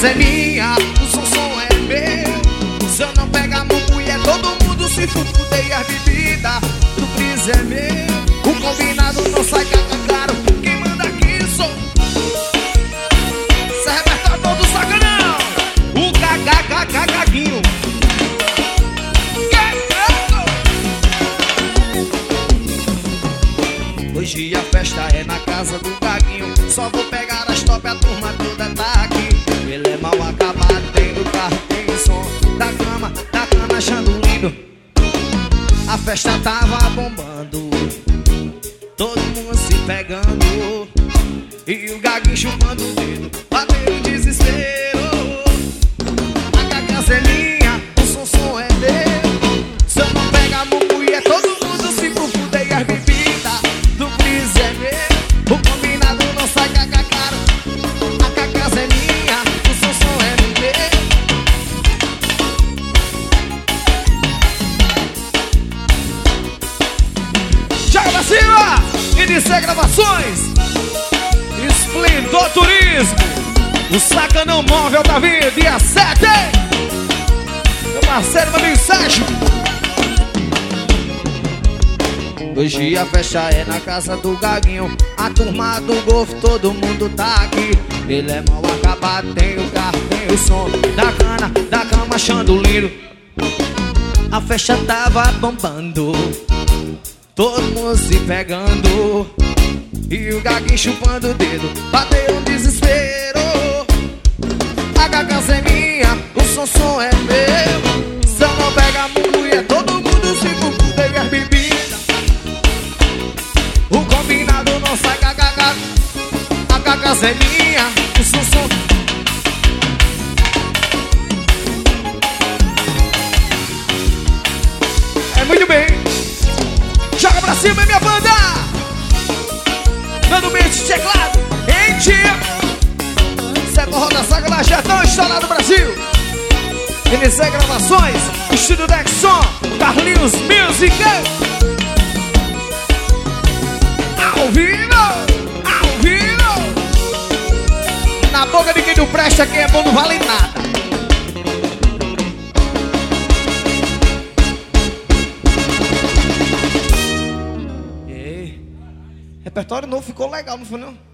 casa é minha, o som é meu. Se eu não pegar meu mulher, todo mundo se fufuda e as bebidas do freezer é meu. O combinado não sai caro, quem manda aqui sou. Esse repertório todo sacanão. O Gaguinho. Hoje a festa é na casa do Gaguinho. Só vou pegar as top, a turma toda tá aqui. Ele é mal acabado, tem no carro, tem o som da cama achando lindo. A festa tava bombando, todo mundo se pegando, e o Gaguinho chupando o dedo, bateu o desespero. A casa é minha, o som é meu. Se eu não pegar a mulher, todo mundo se confunde e as bebidas do freezer é meu. O combinado não sai caro. A casa é minha, o som é meu. Joga pra cima! Inicia gravações. Esplendor Turismo. O Sacanão Móvel tá vindo, dia 7. Meu parceiro, meu amigo Sérgio. Hoje a festa é na casa do Gaguinho. A turma do golfe, todo mundo tá aqui. Ele é mal acabado, tem o carro, tem o som da cama achando lindo. A festa tava bombando, todo mundo se pegando, e o Gaguinho chupando o dedo, bateu um desespero. A casa é minha, o som é meu. Se eu não pegar a mulher, todo mundo se confunde e as bebidas. O combinado não sai cagado. A casa é minha, o som. É muito bem. Joga pra cima, minha banda. Dando meio de teclado. Em dia. Certo, roda saga da Jetão, estourado do Brasil. Inicia gravações. Estúdio Dexon, Carlinhos Music. Ao vivo. Na boca de quem não presta, quem é bom não vale nada. Repertório novo ficou legal, não foi não?